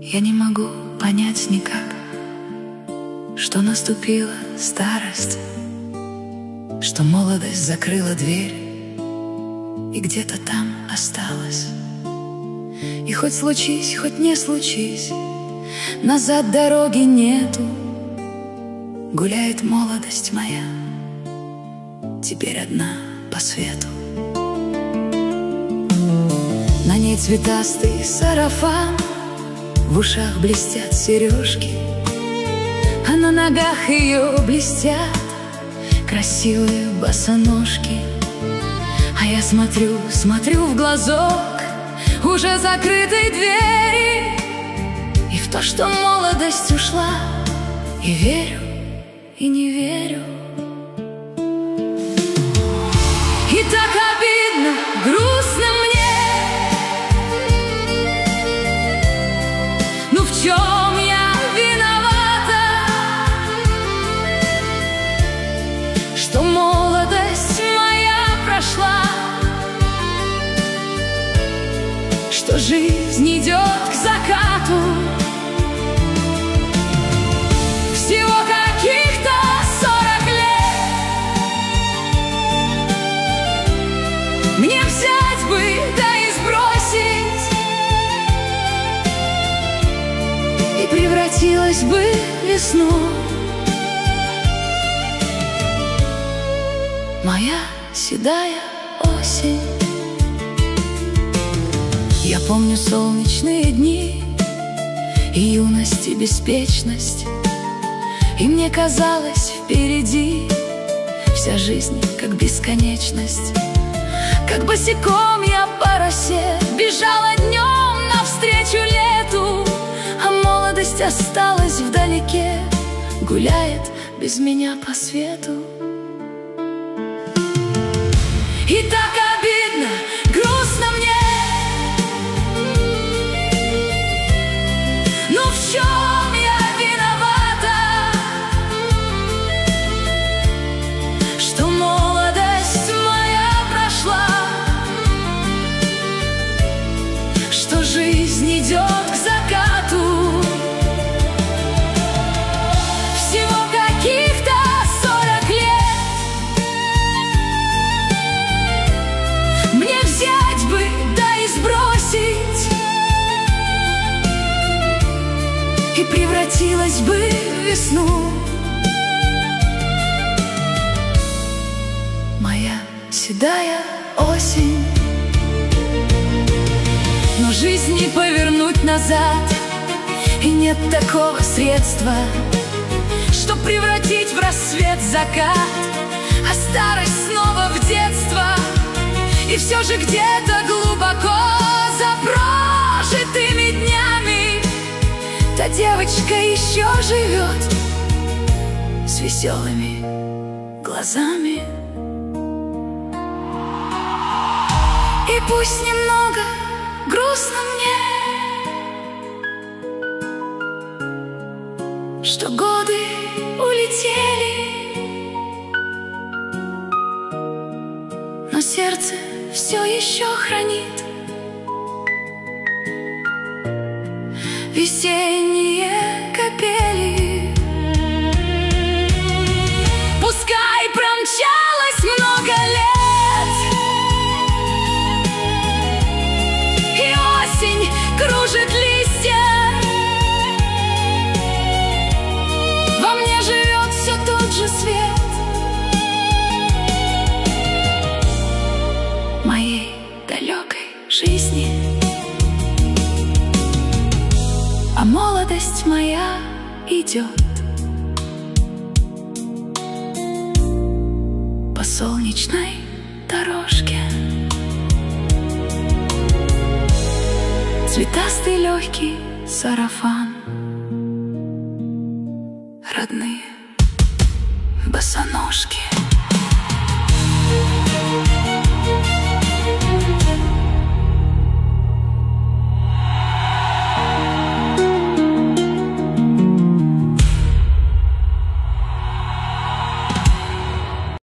Я не могу понять никак, что наступила старость, что молодость закрыла дверь и где-то там осталась. И хоть случись, хоть не случись, назад дороги нету. Гуляет молодость моя, теперь одна по свету. На ней цветастый сарафан, в ушах блестят сережки, а на ногах ее блестят красивые босоножки. А я смотрю, смотрю в глазок уже закрытой двери, и в то, что молодость ушла, и верю, и не верю. И так обидно, грустно мне. Ну в чем я виновата, что молодость моя прошла, что жизнь идет к закату? Всего каких-то 40 лет мне взять бы, да и сбросить, и превратилась бы в весну. Моя седая осень. Я помню солнечные дни и юность, и беспечность, и мне казалось, впереди вся жизнь как бесконечность. Как босиком я по росе бежала днем навстречу лету, а молодость осталась вдалеке, гуляет без меня по свету. И так обидно, грустно мне. Ну в чем я виновата, что молодость моя прошла, что жизнь идет к закату? Всего каких-то 40 лет мне взять бы, да и сбросить, и превратилась бы в весну. Моя седая осень. Но жизнь не повернуть назад, и нет такого средства, что превратить в рассвет закат, а старость снова в детство. И все же где-то глубоко за прожитыми днями та девочка еще живет с веселыми глазами. И пусть немного грустно мне, что годы улетели, но сердце все еще хранит весенние капели. Пускай промчалось много лет, и осень кружит листья, во мне живет все тот же свет моей далекой жизни. А молодость моя идет по солнечной дорожке. Цветастый легкий сарафан